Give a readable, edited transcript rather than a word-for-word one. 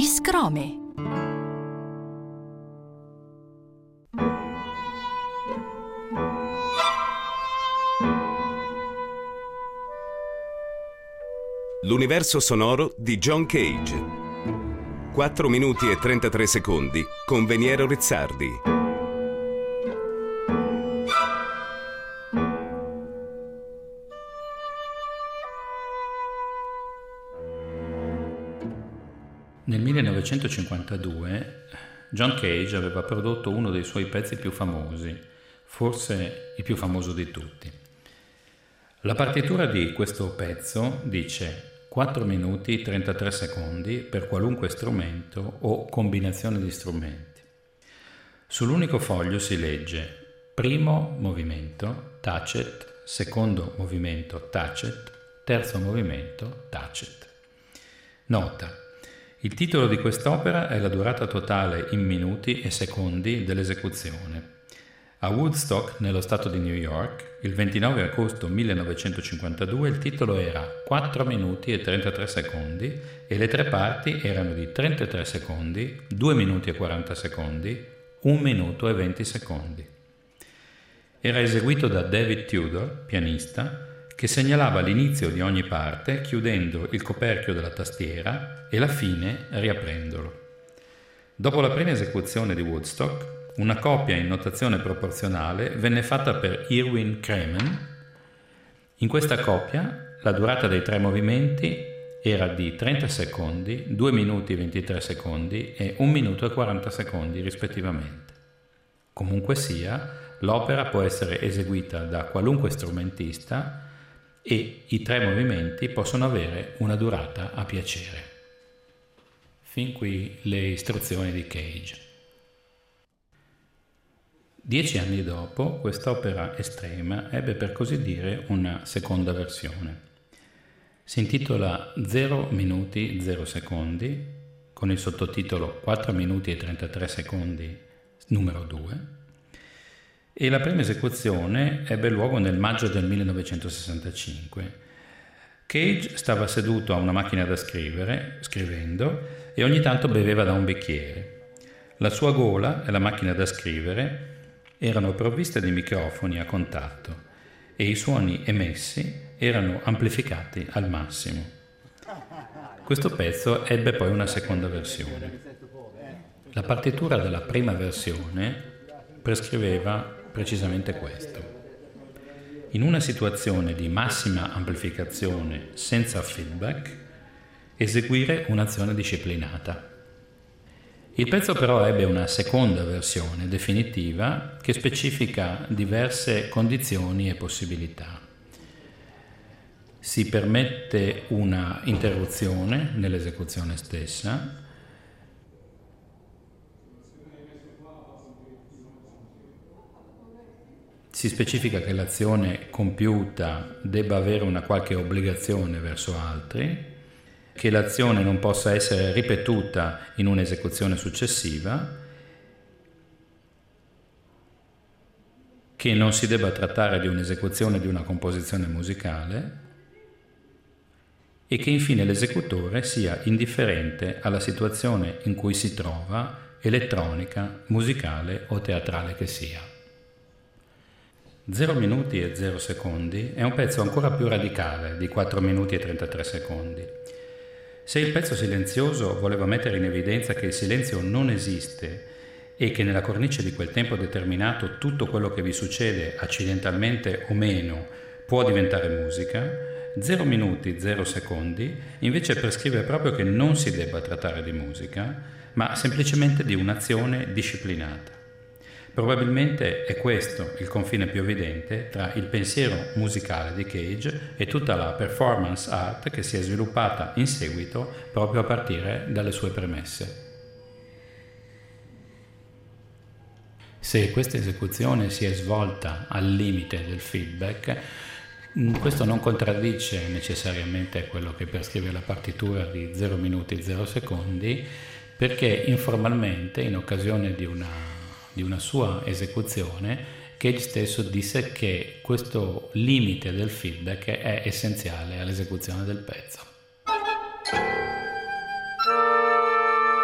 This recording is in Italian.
Discrome. L'universo sonoro di John Cage. 4 minuti e 33 secondi con Veniero Rizzardi. Nel 1952 John Cage aveva prodotto uno dei suoi pezzi più famosi, forse il più famoso di tutti. La partitura di questo pezzo dice 4 minuti 33 secondi per qualunque strumento o combinazione di strumenti. Sull'unico foglio si legge primo movimento, tacet, secondo movimento, tacet, terzo movimento, tacet. Nota: il titolo di quest'opera è la durata totale in minuti e secondi dell'esecuzione. A Woodstock, nello stato di New York, il 29 agosto 1952 il titolo era 4 minuti e 33 secondi e le tre parti erano di 33 secondi, 2 minuti e 40 secondi, 1 minuto e 20 secondi. Era eseguito da David Tudor, pianista, che segnalava l'inizio di ogni parte chiudendo il coperchio della tastiera e la fine riaprendolo. Dopo la prima esecuzione di Woodstock, una copia in notazione proporzionale venne fatta per Erwin Kremen. In questa copia la durata dei tre movimenti era di 30 secondi, 2 minuti e 23 secondi e 1 minuto e 40 secondi rispettivamente. Comunque sia, l'opera può essere eseguita da qualunque strumentista e i tre movimenti possono avere una durata a piacere. Fin qui le istruzioni di Cage. 10 anni dopo, quest'opera estrema ebbe per così dire una seconda versione. Si intitola 0 minuti 0 secondi, con il sottotitolo 4 minuti e 33 secondi numero 2, e la prima esecuzione ebbe luogo nel maggio del 1965. Cage stava seduto a una macchina da scrivere, scrivendo, e ogni tanto beveva da un bicchiere. La sua gola e la macchina da scrivere erano provviste di microfoni a contatto e i suoni emessi erano amplificati al massimo. Questo pezzo ebbe poi una seconda versione. La partitura della prima versione prescriveva precisamente questo. In una situazione di massima amplificazione senza feedback, eseguire un'azione disciplinata. Il pezzo però ebbe una seconda versione definitiva che specifica diverse condizioni e possibilità. Si permette una interruzione nell'esecuzione stessa. Si specifica che l'azione compiuta debba avere una qualche obbligazione verso altri, che l'azione non possa essere ripetuta in un'esecuzione successiva, che non si debba trattare di un'esecuzione di una composizione musicale e che infine l'esecutore sia indifferente alla situazione in cui si trova, elettronica, musicale o teatrale che sia. 0 minuti e 0 secondi è un pezzo ancora più radicale di 4 minuti e 33 secondi. Se il pezzo silenzioso voleva mettere in evidenza che il silenzio non esiste e che nella cornice di quel tempo determinato tutto quello che vi succede, accidentalmente o meno, può diventare musica, 0 minuti 0 secondi invece prescrive proprio che non si debba trattare di musica, ma semplicemente di un'azione disciplinata. Probabilmente è questo il confine più evidente tra il pensiero musicale di Cage e tutta la performance art che si è sviluppata in seguito proprio a partire dalle sue premesse. Se questa esecuzione si è svolta al limite del feedback, questo non contraddice necessariamente quello che prescrive la partitura di 0 minuti 0 secondi, perché informalmente, in occasione di una sua esecuzione, Cage stesso disse che questo limite del feedback è essenziale all'esecuzione del pezzo.